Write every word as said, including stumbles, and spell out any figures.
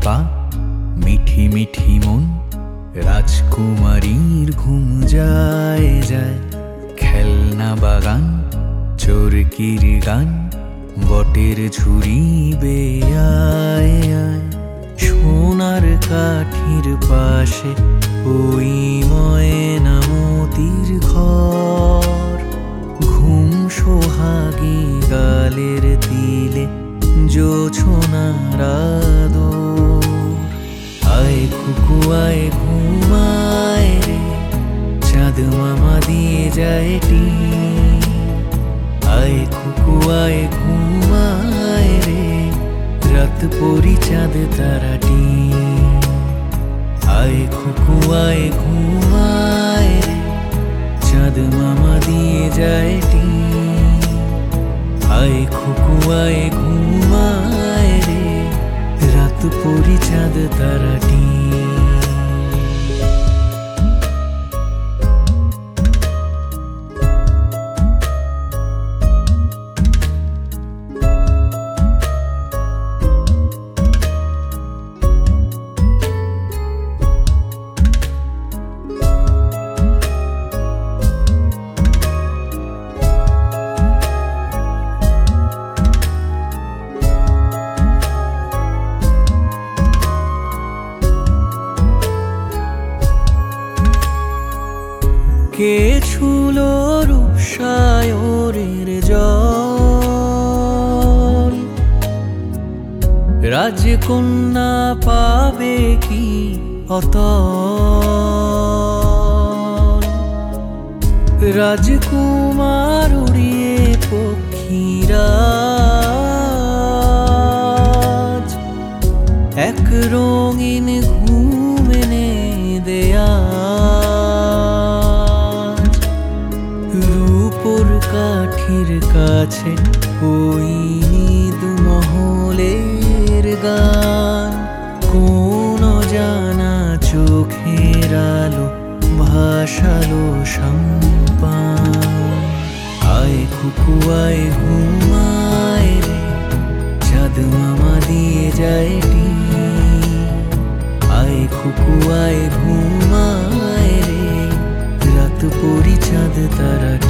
পা মিঠি মিঠি মন রাজকুমারীর ঘুম যায় যায়। খেলনা বাগান চোরকির গান বটের ঝুড়ি বেয়ায় আয়। সোনার কাঠির পাশে ওই ময়না মতির ঘর। ঘুম সোহাগী গালের তিলে জোছনার আদর। আয় খুকু আয় ঘুমায় রে, চাঁদ মামা দিয়ে যায় টিন। আয় খুকু আয় ঘুমায় রে, রাত পরি চাঁদ তারা টিন। আয় খুকু আয় ঘুমায় রে, চাঁদ মামা দিয়ে যায় টিন। আয় খুকু আয় ঘুমায় রে, রাত পরি চাঁদ তারা টিন। কে ছুলো রূপসায়রের জল? রাজকন্যা পাবে কি অতল? রাজকুমার উড়িয়ে পক্ষীরাজ এক রঙিন ঘুম এনে দেয়া। রূপোর কাঠির কাছে ওই নিদ মহলের গান। কোন জানা চোখের আলো ভাসালো সম্পান। আয় খুকু আয় ঘুমায় রে, চাঁদ মামা দিয়ে যায় টিন। আয় খুকু আয় ঘুমায় রে, রাত পরি চাঁদ তারা